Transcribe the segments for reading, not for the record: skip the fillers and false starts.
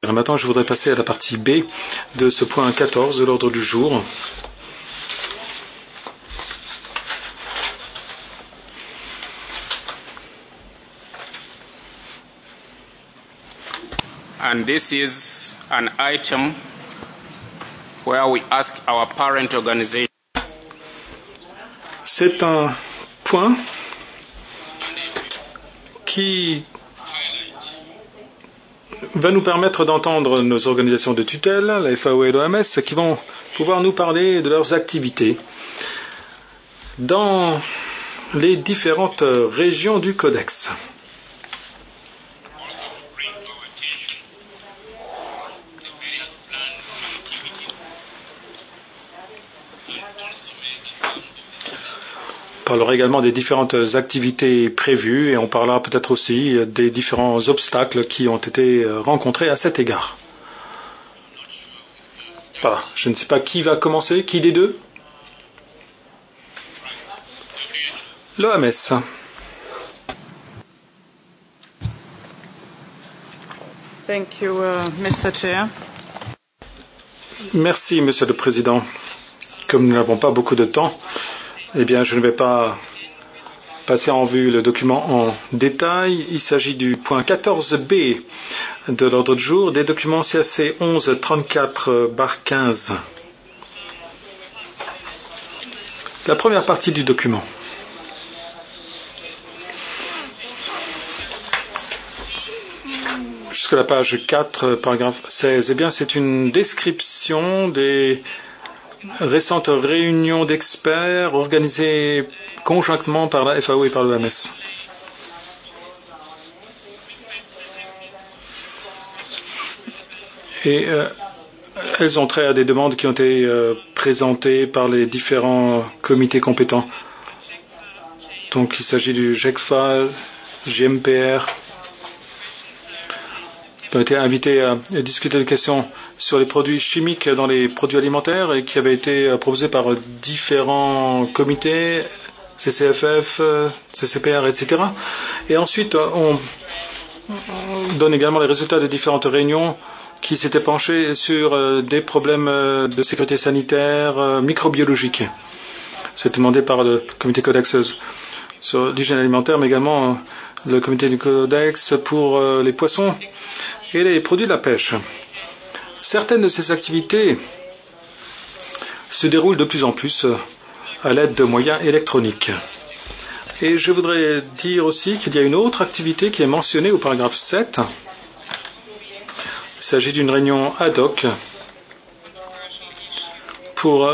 Maintenant, je voudrais passer à la partie B de ce point 14 de l'ordre du jour. And this is an item where we ask our parent organization. C'est un point qui va nous permettre d'entendre nos organisations de tutelle, la FAO et l'OMS, qui vont pouvoir nous parler de leurs activités dans les différentes régions du Codex. On parlera également des différentes activités prévues et on parlera peut-être aussi des différents obstacles qui ont été rencontrés à cet égard. Voilà. Je ne sais pas qui va commencer, qui des deux? L'OMS. Thank you, Mr. Chair. Merci, Monsieur le Président. Comme nous n'avons pas beaucoup de temps, eh bien, je ne vais pas passer en vue le document en détail. Il s'agit du point 14b de l'ordre du jour, des documents CAC 1134-15. La première partie du document. Jusqu'à la page 4, paragraphe 16. Eh bien, c'est une description des récentes réunions d'experts organisées conjointement par la FAO et par l'OMS. Et elles ont trait à des demandes qui ont été présentées par les différents comités compétents. Donc il s'agit du GECFA, GMPR, qui ont été invités à discuter des questions sur les produits chimiques dans les produits alimentaires et qui avaient été proposés par différents comités, CCFF, CCPR, etc. Et ensuite, on donne également les résultats des différentes réunions qui s'étaient penchées sur des problèmes de sécurité sanitaire, microbiologique. C'était demandé par le comité Codex sur l'hygiène alimentaire, mais également le comité du Codex pour les poissons et les produits de la pêche. Certaines de ces activités se déroulent de plus en plus à l'aide de moyens électroniques. Et je voudrais dire aussi qu'il y a une autre activité qui est mentionnée au paragraphe 7. Il s'agit d'une réunion ad hoc pour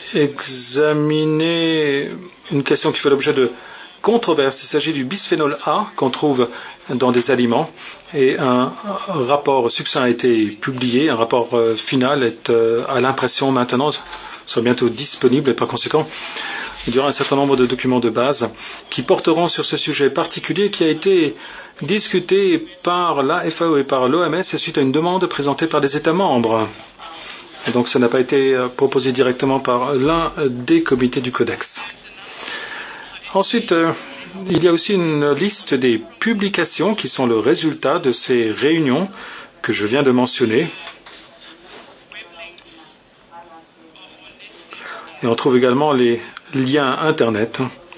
examiner une question qui fait l'objet de controverse. Il s'agit du bisphénol A qu'on trouve dans des aliments et un rapport succinct a été publié. Un rapport final est à l'impression maintenant, sera bientôt disponible et par conséquent il y aura un certain nombre de documents de base qui porteront sur ce sujet particulier qui a été discuté par la FAO et par l'OMS suite à une demande présentée par les États membres. Et donc ça n'a pas été proposé directement par l'un des comités du Codex. Ensuite, il y a aussi une liste des publications qui sont le résultat de ces réunions que je viens de mentionner. Et on trouve également les liens Internet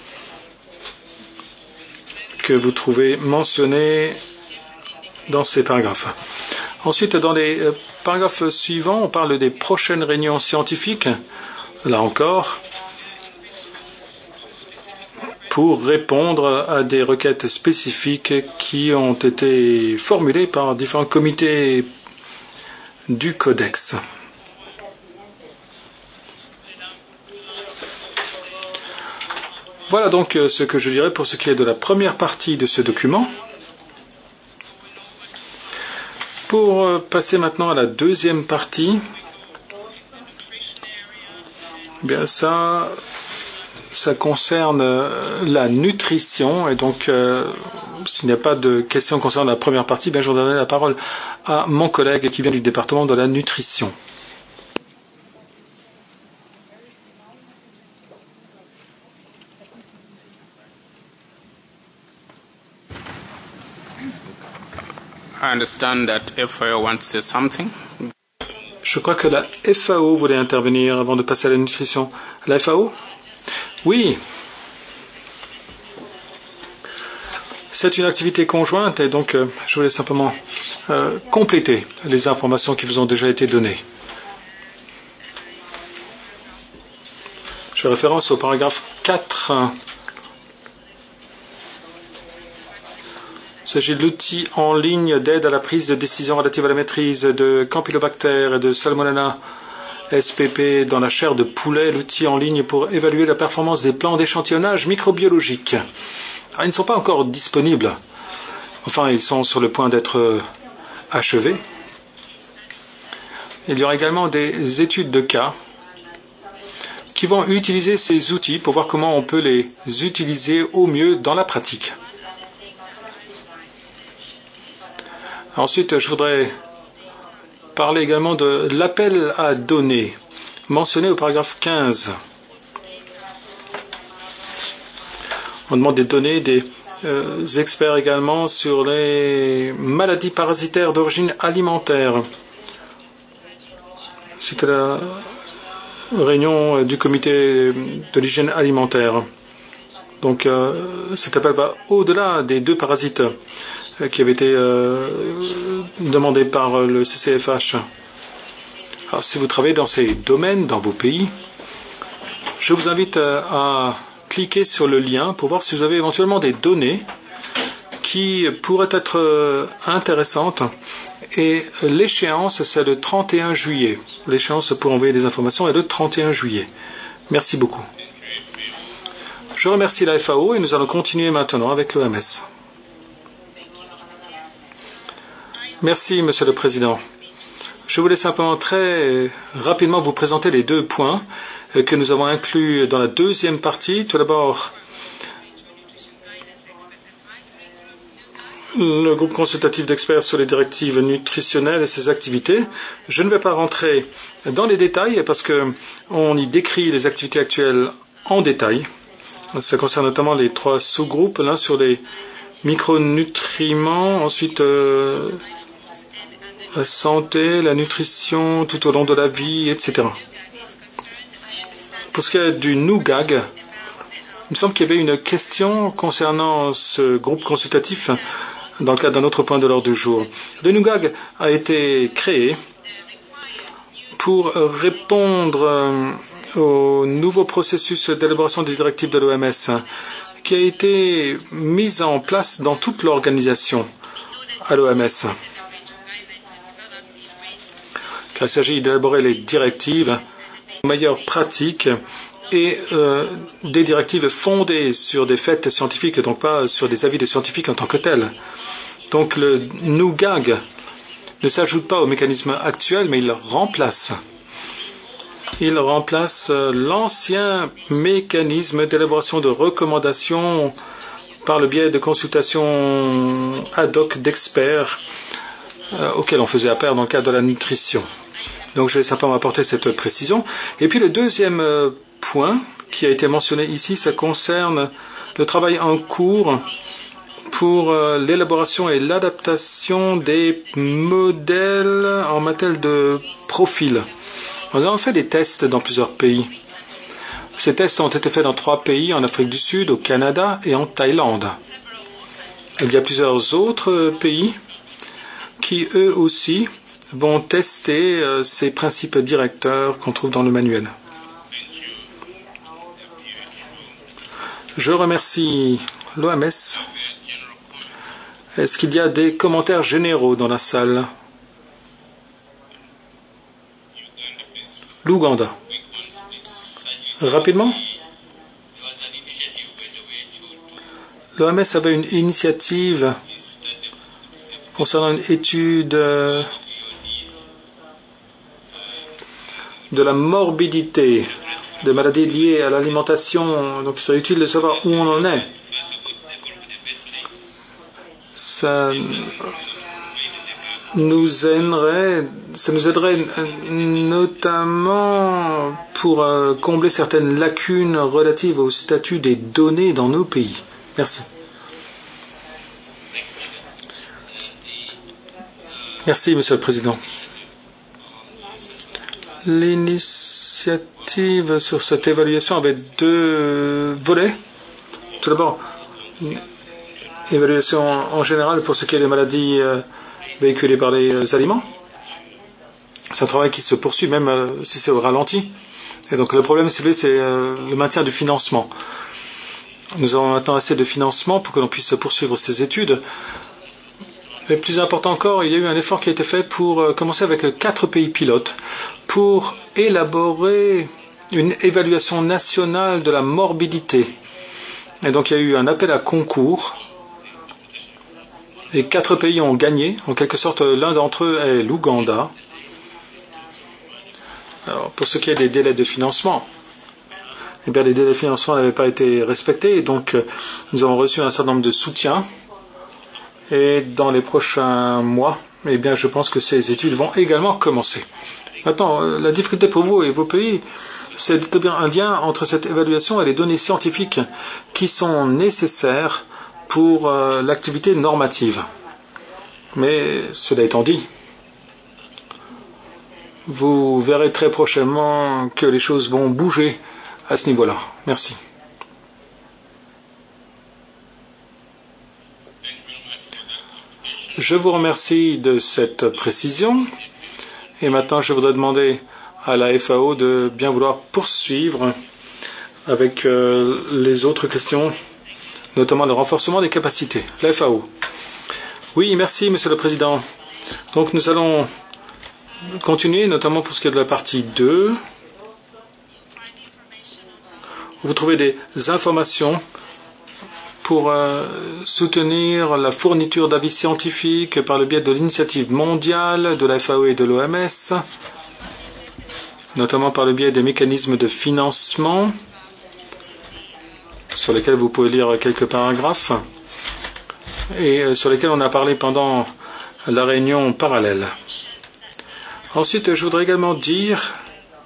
que vous trouvez mentionnés dans ces paragraphes. Ensuite, dans les paragraphes suivants, on parle des prochaines réunions scientifiques. Là encore, pour répondre à des requêtes spécifiques qui ont été formulées par différents comités du Codex. Voilà donc ce que je dirais pour ce qui est de la première partie de ce document. Pour passer maintenant à la deuxième partie, eh bien ça concerne la nutrition et donc s'il n'y a pas de questions concernant la première partie, je vais donner la parole à mon collègue qui vient du département de la nutrition. understand that FAO wants to say something. Je crois que la FAO voulait intervenir avant de passer à la nutrition. La FAO? Oui. C'est une activité conjointe et donc je voulais simplement compléter les informations qui vous ont déjà été données. Je fais référence au paragraphe 4. Il s'agit de l'outil en ligne d'aide à la prise de décision relative à la maîtrise de Campylobacter et de Salmonella SPP dans la chair de poulet, l'outil en ligne pour évaluer la performance des plans d'échantillonnage microbiologique. Alors, ils ne sont pas encore disponibles. Enfin, ils sont sur le point d'être achevés. Il y aura également des études de cas qui vont utiliser ces outils pour voir comment on peut les utiliser au mieux dans la pratique. Ensuite, je voudrais parler également de l'appel à données mentionné au paragraphe 15. On demande des données des experts également sur les maladies parasitaires d'origine alimentaire. C'était la réunion du comité de l'hygiène alimentaire. Donc cet appel va au-delà des 2 parasites qui avaient été demandés par le CCFH. Alors, si vous travaillez dans ces domaines, dans vos pays, je vous invite à cliquer sur le lien pour voir si vous avez éventuellement des données qui pourraient être intéressantes. Et l'échéance, c'est le 31 juillet. L'échéance pour envoyer des informations est le 31 juillet. Merci beaucoup. Je remercie la FAO et nous allons continuer maintenant avec l'OMS. Merci, Monsieur le Président. Je voulais simplement très rapidement vous présenter les 2 points que nous avons inclus dans la deuxième partie. Tout d'abord, le groupe consultatif d'experts sur les directives nutritionnelles et ses activités. Je ne vais pas rentrer dans les détails parce qu'on y décrit les activités actuelles en détail. Ça concerne notamment les 3 sous-groupes, l'un sur les micronutriments, ensuite la santé, la nutrition tout au long de la vie, etc. Pour ce qui est du NUGAG, il me semble qu'il y avait une question concernant ce groupe consultatif dans le cadre d'un autre point de l'ordre du jour. Le NUGAG a été créé pour répondre au nouveau processus d'élaboration des directives de l'OMS qui a été mis en place dans toute l'organisation à l'OMS. Il s'agit d'élaborer les directives, les meilleures pratiques et des directives fondées sur des faits scientifiques, donc pas sur des avis de scientifiques en tant que tels. Donc le NUGAG ne s'ajoute pas au mécanisme actuel, mais il remplace l'ancien mécanisme d'élaboration de recommandations par le biais de consultations ad hoc d'experts auxquels on faisait appel dans le cadre de la nutrition. Donc je vais simplement apporter cette précision. Et puis le deuxième point qui a été mentionné ici, ça concerne le travail en cours pour l'élaboration et l'adaptation des modèles en matière de profil. Nous avons fait des tests dans plusieurs pays. Ces tests ont été faits dans 3 pays, en Afrique du Sud, au Canada et en Thaïlande. Il y a plusieurs autres pays qui, eux aussi, vont tester ces principes directeurs qu'on trouve dans le manuel. Je remercie l'OMS. Est-ce qu'il y a des commentaires généraux dans la salle? L'Ouganda. Rapidement. L'OMS avait une initiative concernant une étude de la morbidité de maladies liées à l'alimentation. Donc il serait utile de savoir où on en est. Ça nous aiderait notamment pour combler certaines lacunes relatives au statut des données dans nos pays. Merci. Merci, Monsieur le Président. L'initiative sur cette évaluation avait deux volets. Tout d'abord, une évaluation en général pour ce qui est des maladies véhiculées par les aliments. C'est un travail qui se poursuit même si c'est au ralenti. Et donc le problème, c'est le maintien du financement. Nous avons maintenant assez de financement pour que l'on puisse poursuivre ces études. Mais plus important encore, il y a eu un effort qui a été fait pour commencer avec 4 pays pilotes pour élaborer une évaluation nationale de la morbidité. Et donc il y a eu un appel à concours et 4 pays ont gagné. En quelque sorte, l'un d'entre eux est l'Ouganda. Alors, pour ce qui est des délais de financement, eh bien, les délais de financement n'avaient pas été respectés, et donc nous avons reçu un certain nombre de soutiens. Et dans les prochains mois, eh bien, je pense que ces études vont également commencer. Maintenant, la difficulté pour vous et vos pays, c'est d'établir un lien entre cette évaluation et les données scientifiques qui sont nécessaires pour l'activité normative. Mais cela étant dit, vous verrez très prochainement que les choses vont bouger à ce niveau-là. Merci. Je vous remercie de cette précision. Et maintenant, je voudrais demander à la FAO de bien vouloir poursuivre avec les autres questions, notamment le renforcement des capacités. La FAO. Oui, merci, Monsieur le Président. Donc, nous allons continuer, notamment pour ce qui est de la partie 2. Vous trouvez des informations pour soutenir la fourniture d'avis scientifiques par le biais de l'initiative mondiale de la FAO et de l'OMS, notamment par le biais des mécanismes de financement, sur lesquels vous pouvez lire quelques paragraphes, et sur lesquels on a parlé pendant la réunion parallèle. Ensuite, je voudrais également dire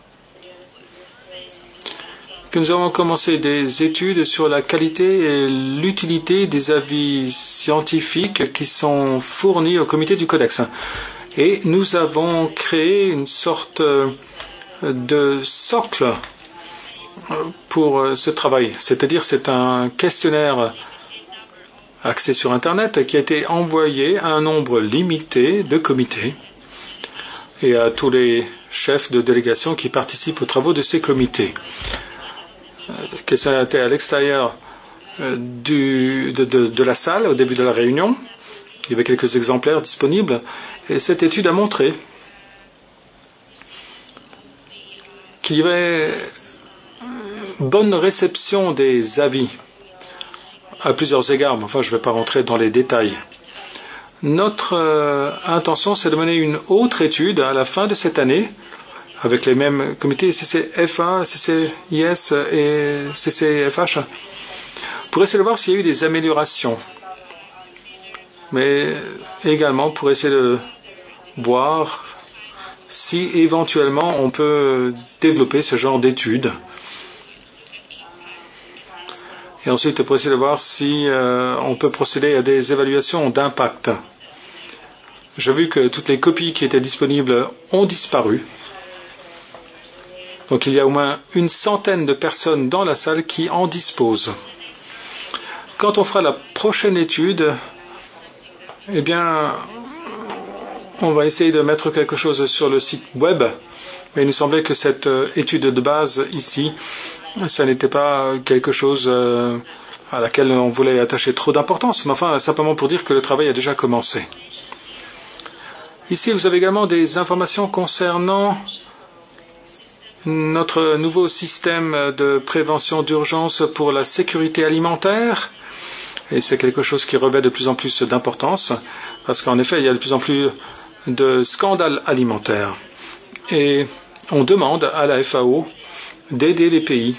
que nous avons commencé des études sur la qualité et l'utilité des avis scientifiques qui sont fournis au comité du Codex. Et nous avons créé une sorte de socle pour ce travail. C'est-à-dire, c'est un questionnaire axé sur Internet qui a été envoyé à un nombre limité de comités et à tous les chefs de délégation qui participent aux travaux de ces comités. La question a été à l'extérieur de la salle au début de la réunion. Il y avait quelques exemplaires disponibles. Et cette étude a montré qu'il y avait bonne réception des avis à plusieurs égards. Mais enfin, je ne vais pas rentrer dans les détails. Notre intention, c'est de mener une autre étude à la fin de cette année avec les mêmes comités CCFA, CCIS et CCFH, pour essayer de voir s'il y a eu des améliorations. Mais également pour essayer de voir si éventuellement on peut développer ce genre d'études. Et ensuite pour essayer de voir si on peut procéder à des évaluations d'impact. J'ai vu que toutes les copies qui étaient disponibles ont disparu. Donc il y a au moins une centaine de personnes dans la salle qui en disposent. Quand on fera la prochaine étude, eh bien, on va essayer de mettre quelque chose sur le site web. Mais il nous semblait que cette étude de base ici, ça n'était pas quelque chose à laquelle on voulait attacher trop d'importance. Mais enfin, simplement pour dire que le travail a déjà commencé. Ici, vous avez également des informations concernant notre nouveau système de prévention d'urgence pour la sécurité alimentaire. Et c'est quelque chose qui revêt de plus en plus d'importance, parce qu'en effet, il y a de plus en plus de scandales alimentaires. Et on demande à la FAO d'aider les pays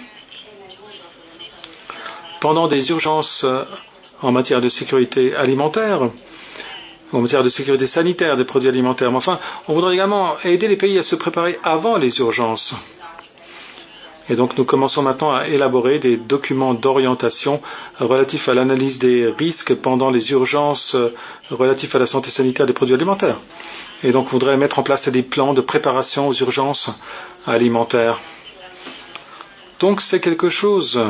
pendant des urgences en matière de sécurité alimentaire, en matière de sécurité sanitaire des produits alimentaires. Mais enfin, on voudrait également aider les pays à se préparer avant les urgences. Et donc nous commençons maintenant à élaborer des documents d'orientation relatifs à l'analyse des risques pendant les urgences relatifs à la santé sanitaire des produits alimentaires. Et donc on voudrait mettre en place des plans de préparation aux urgences alimentaires. Donc c'est quelque chose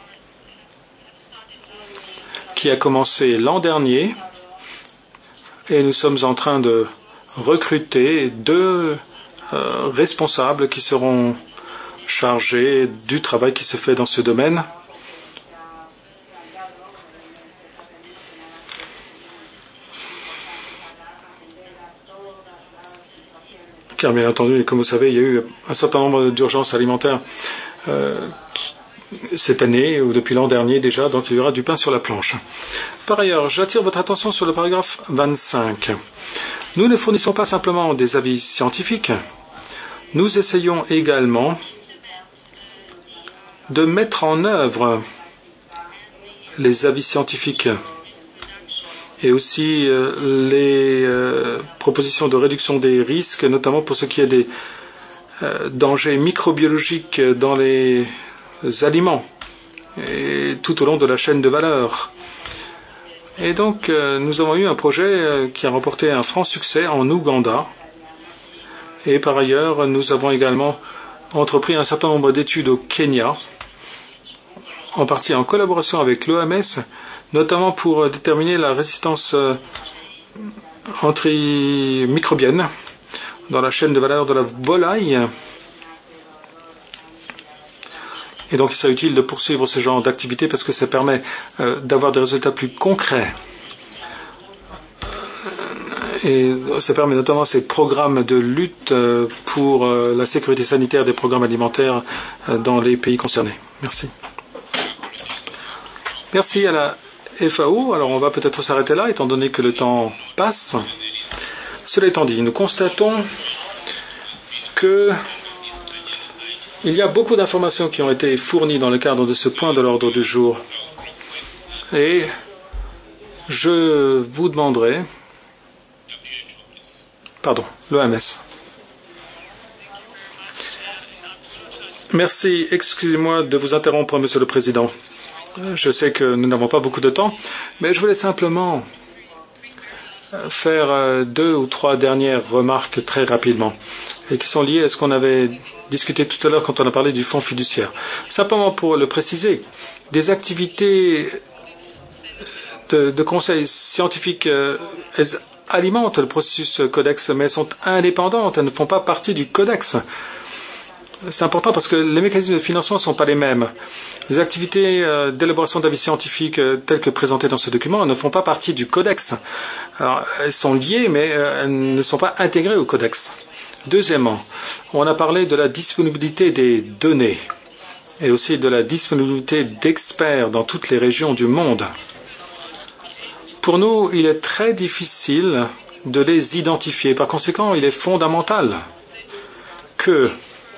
qui a commencé l'an dernier et nous sommes en train de recruter 2 responsables qui seront chargés du travail qui se fait dans ce domaine. Car bien entendu, comme vous savez, il y a eu un certain nombre d'urgences alimentaires cette année ou depuis l'an dernier déjà, donc il y aura du pain sur la planche. Par ailleurs, j'attire votre attention sur le paragraphe 25. Nous ne fournissons pas simplement des avis scientifiques, nous essayons également de mettre en œuvre les avis scientifiques et aussi les propositions de réduction des risques, notamment pour ce qui est des dangers microbiologiques dans les aliments et tout au long de la chaîne de valeur. Et donc, nous avons eu un projet qui a remporté un franc succès en Ouganda. Et par ailleurs, nous avons également entrepris un certain nombre d'études au Kenya, en partie en collaboration avec l'OMS, notamment pour déterminer la résistance antimicrobienne dans la chaîne de valeur de la volaille. Et donc, il serait utile de poursuivre ce genre d'activité parce que ça permet d'avoir des résultats plus concrets. Et ça permet notamment ces programmes de lutte pour la sécurité sanitaire des programmes alimentaires dans les pays concernés. Merci. Merci à la FAO. Alors, on va peut-être s'arrêter là, étant donné que le temps passe. Cela étant dit, nous constatons que il y a beaucoup d'informations qui ont été fournies dans le cadre de ce point de l'ordre du jour. Et je vous demanderai... Pardon, l'OMS. Merci, excusez-moi de vous interrompre, Monsieur le Président. Je sais que nous n'avons pas beaucoup de temps, mais je voulais simplement faire 2 ou 3 dernières remarques très rapidement et qui sont liées à ce qu'on avait discuté tout à l'heure quand on a parlé du fonds fiduciaire. Simplement pour le préciser, des activités de conseil scientifique alimentent le processus codex, mais elles sont indépendantes, elles ne font pas partie du codex. C'est important parce que les mécanismes de financement ne sont pas les mêmes. Les activités d'élaboration d'avis scientifiques telles que présentées dans ce document ne font pas partie du codex. Alors, elles sont liées, mais elles ne sont pas intégrées au codex. Deuxièmement, on a parlé de la disponibilité des données et aussi de la disponibilité d'experts dans toutes les régions du monde. Pour nous, il est très difficile de les identifier. Par conséquent, il est fondamental que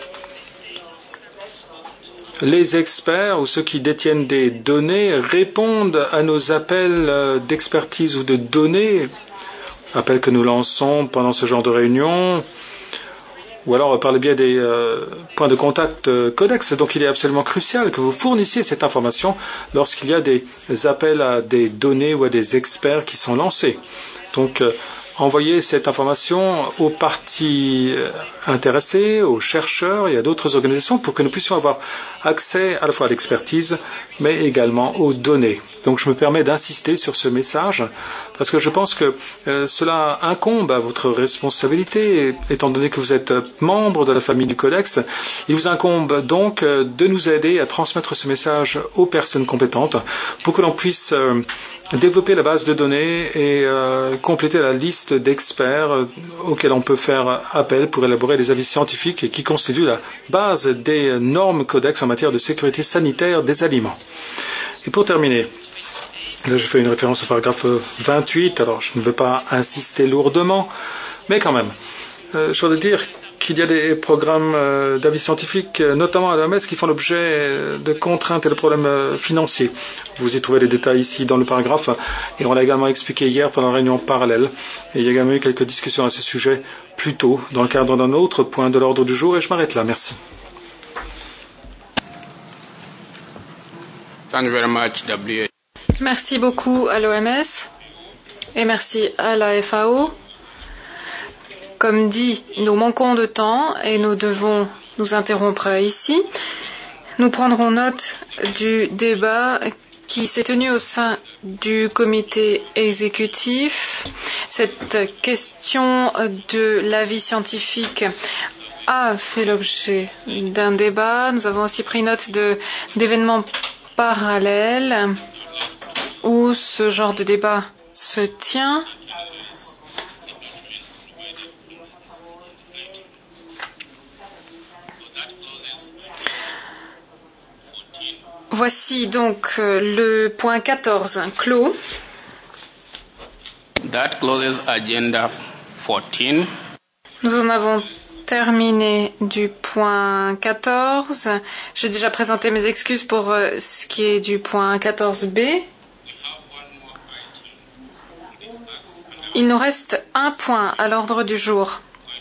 les experts ou ceux qui détiennent des données répondent à nos appels d'expertise ou de données, appels que nous lançons pendant ce genre de réunion, ou alors par le biais des points de contact codex. Donc il est absolument crucial que vous fournissiez cette information lorsqu'il y a des appels à des données ou à des experts qui sont lancés. Donc envoyez cette information aux parties intéressées, aux chercheurs et à d'autres organisations pour que nous puissions avoir accès à la fois à l'expertise mais également aux données. Donc je me permets d'insister sur ce message parce que je pense que cela incombe à votre responsabilité étant donné que vous êtes membre de la famille du Codex. Il vous incombe donc de nous aider à transmettre ce message aux personnes compétentes pour que l'on puisse développer la base de données et compléter la liste d'experts auxquels on peut faire appel pour élaborer des avis scientifiques et qui constituent la base des normes Codex en matière de sécurité sanitaire des aliments. Et pour terminer, là je fais une référence au paragraphe 28, alors je ne veux pas insister lourdement, mais quand même, je voudrais dire qu'il y a des programmes d'avis scientifiques, notamment à l'OMS, qui font l'objet de contraintes et de problèmes financiers. Vous y trouvez les détails ici dans le paragraphe, et on l'a également expliqué hier pendant la réunion parallèle. Et il y a également eu quelques discussions à ce sujet plus tôt, dans le cadre d'un autre point de l'ordre du jour, et je m'arrête là. Merci. Thank you very much, WHO. Merci beaucoup à l'OMS et merci à la FAO. Comme dit, nous manquons de temps et nous devons nous interrompre ici. Nous prendrons note du débat qui s'est tenu au sein du comité exécutif. Cette question de l'avis scientifique a fait l'objet d'un débat. Nous avons aussi pris note d'événements parallèles où ce genre de débat se tient. Voici donc le point 14 clos. That closes agenda 14. Nous en avons terminé du point 14. J'ai déjà présenté mes excuses pour ce qui est du point 14b. Il nous reste un point à l'ordre du jour.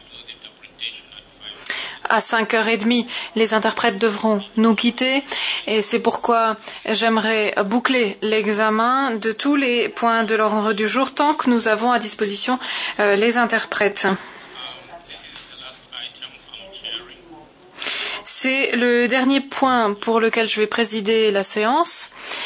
À 5h30, les interprètes devront nous quitter et c'est pourquoi j'aimerais boucler l'examen de tous les points de l'ordre du jour tant que nous avons à disposition les interprètes. C'est le dernier point pour lequel je vais présider la séance.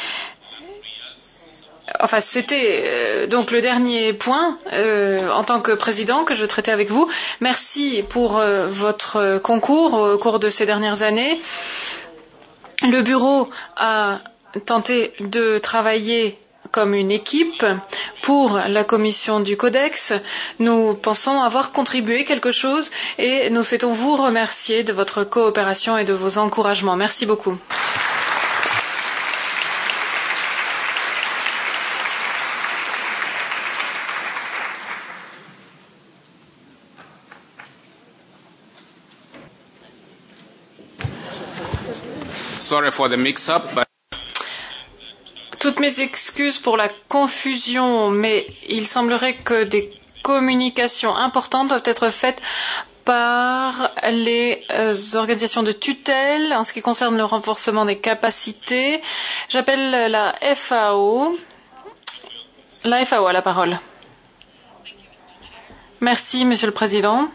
Enfin, c'était donc le dernier point en tant que président que je traitais avec vous. Merci pour votre concours au cours de ces dernières années. Le bureau a tenté de travailler comme une équipe pour la commission du Codex. Nous pensons avoir contribué quelque chose et nous souhaitons vous remercier de votre coopération et de vos encouragements. Merci beaucoup. Sorry for the mix-up, but Toutes mes excuses pour la confusion, mais il semblerait que des communications importantes doivent être faites par les organisations de tutelle en ce qui concerne le renforcement des capacités. J'appelle la FAO. La FAO a la parole. Merci, Monsieur le Président.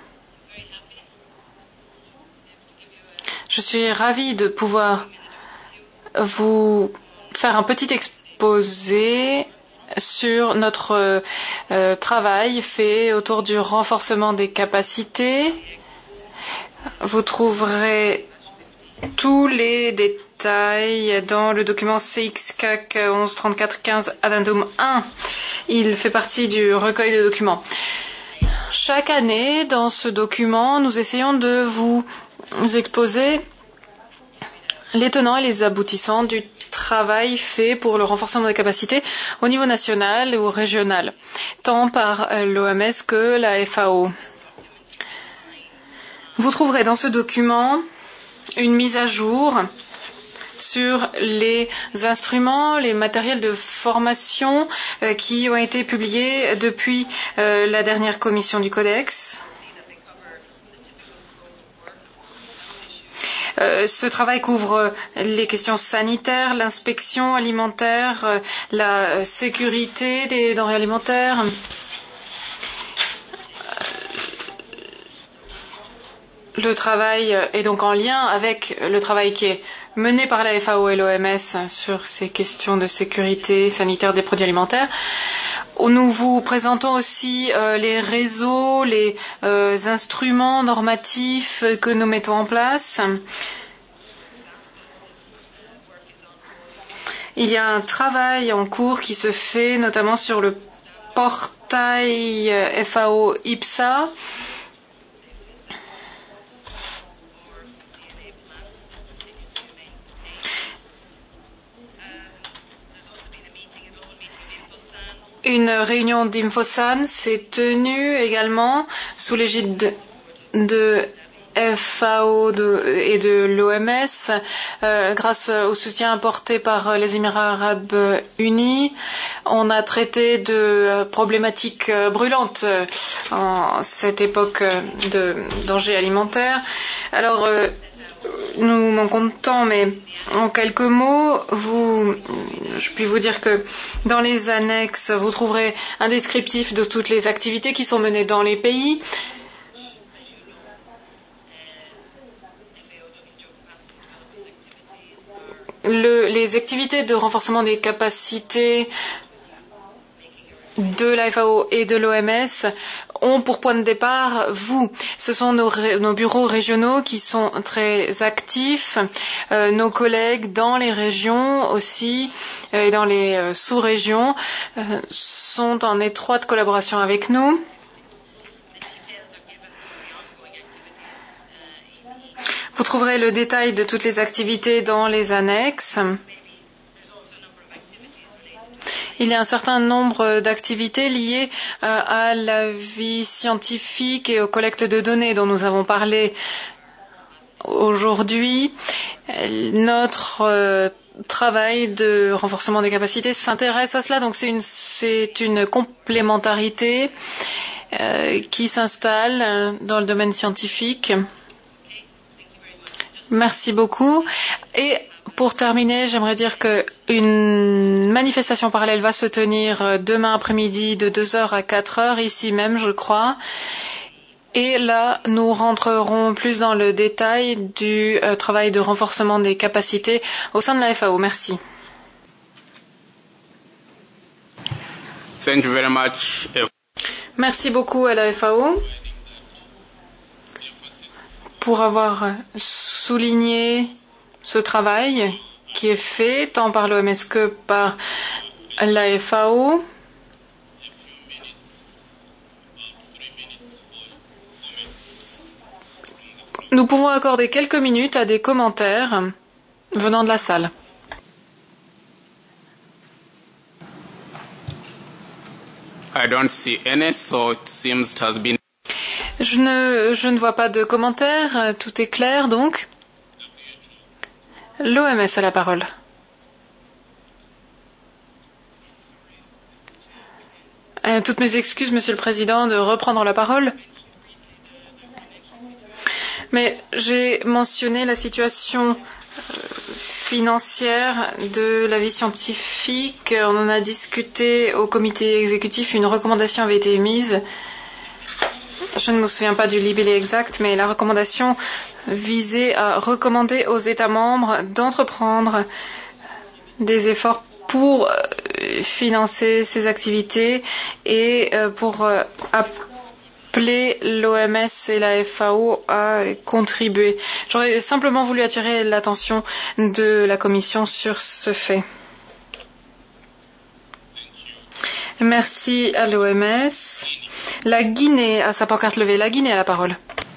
Je suis ravie de pouvoir vous faire un petit exposé sur notre travail fait autour du renforcement des capacités. Vous trouverez tous les détails dans le document CXCAC 113415 Addendum 1. Il fait partie du recueil de documents. Chaque année, dans ce document, nous essayons de vous exposer les tenants et les aboutissants du travail fait pour le renforcement des capacités au niveau national ou régional, tant par l'OMS que la FAO. Vous trouverez dans ce document une mise à jour sur les instruments, les matériels de formation qui ont été publiés depuis la dernière commission du Codex. Ce travail couvre les questions sanitaires, l'inspection alimentaire, la sécurité des denrées alimentaires. Le travail est donc en lien avec le travail qui est mené par la FAO et l'OMS sur ces questions de sécurité sanitaire des produits alimentaires. Nous vous présentons aussi les réseaux, les instruments normatifs que nous mettons en place. Il y a un travail en cours qui se fait notamment sur le portail FAO IPSA. Une réunion d'Infosan s'est tenue également sous l'égide de FAO et de l'OMS grâce au soutien apporté par les Émirats arabes unis. On a traité de problématiques brûlantes en cette époque de danger alimentaire. Alors, nous manquons de temps, mais en quelques mots, je puis vous dire que dans les annexes, vous trouverez un descriptif de toutes les activités qui sont menées dans les pays. Les activités de renforcement des capacités de la FAO et de l'OMS ont pour point de départ vous. Ce sont nos bureaux régionaux qui sont très actifs, nos collègues dans les régions aussi et dans les sous-régions sont en étroite collaboration avec nous. Vous trouverez le détail de toutes les activités dans les annexes. Il y a un certain nombre d'activités liées à la vie scientifique et aux collectes de données dont nous avons parlé aujourd'hui. Notre travail de renforcement des capacités s'intéresse à cela, donc c'est une complémentarité qui s'installe dans le domaine scientifique. Merci beaucoup. Et pour terminer, j'aimerais dire qu'une manifestation parallèle va se tenir demain après-midi de 2h à 4h, ici même, je crois. Et là, nous rentrerons plus dans le détail du travail de renforcement des capacités au sein de la FAO. Merci. Thank you very much. Merci beaucoup à la FAO pour avoir souligné ce travail qui est fait tant par l'OMS que par la FAO. Nous pouvons accorder quelques minutes à des commentaires venant de la salle. I don't see any, so it seems it has been. Je ne vois pas de commentaires, tout est clair donc. L'OMS a la parole. Toutes mes excuses, Monsieur le Président, de reprendre la parole. Mais j'ai mentionné la situation financière de la vie scientifique. On en a discuté au comité exécutif. Une recommandation avait été émise. Je ne me souviens pas du libellé exact, mais la recommandation visait à recommander aux États membres d'entreprendre des efforts pour financer ces activités et pour appeler l'OMS et la FAO à contribuer. J'aurais simplement voulu attirer l'attention de la Commission sur ce fait. Merci à l'OMS. La Guinée a sa pancarte levée. La Guinée a la parole.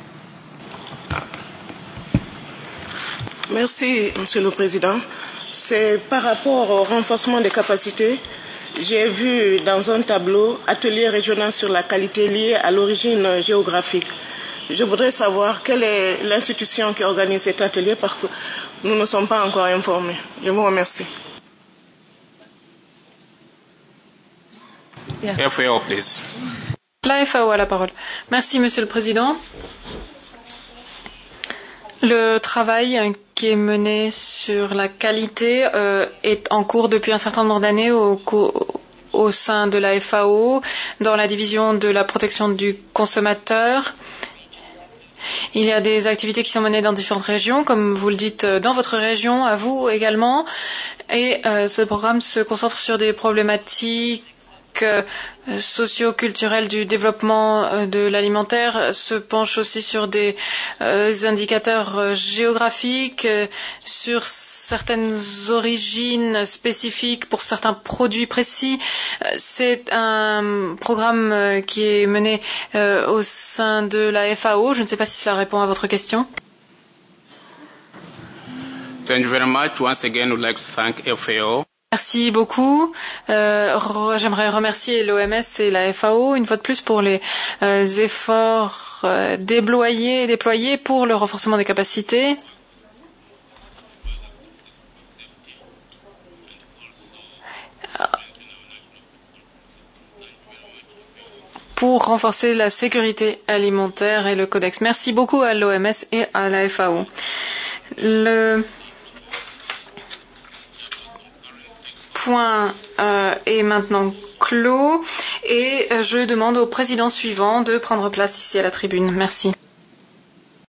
Merci, Monsieur le Président. C'est par rapport au renforcement des capacités. J'ai vu dans un tableau atelier régional sur la qualité liée à l'origine géographique. Je voudrais savoir quelle est l'institution qui organise cet atelier parce que nous ne sommes pas encore informés. Je vous remercie. FAO, please. La FAO a la parole. Merci, Monsieur le Président. Le travail qui est mené sur la qualité est en cours depuis un certain nombre d'années au sein de la FAO, dans la division de la protection du consommateur. Il y a des activités qui sont menées dans différentes régions, comme vous le dites dans votre région, à vous également. Et ce programme se concentre sur des problématiques socio-culturel du développement de l'alimentaire, se penche aussi sur des indicateurs géographiques, sur certaines origines spécifiques pour certains produits précis. C'est un programme qui est mené au sein de la FAO. Je ne sais pas si cela répond à votre question. Thank you very much. Once again, we'd like to thank FAO. Merci beaucoup. J'aimerais remercier l'OMS et la FAO une fois de plus pour les efforts déployés pour le renforcement des capacités. Pour renforcer la sécurité alimentaire et le codex. Merci beaucoup à l'OMS et à la FAO. Le point est maintenant clos et je demande au président suivant de prendre place ici à la tribune. Merci.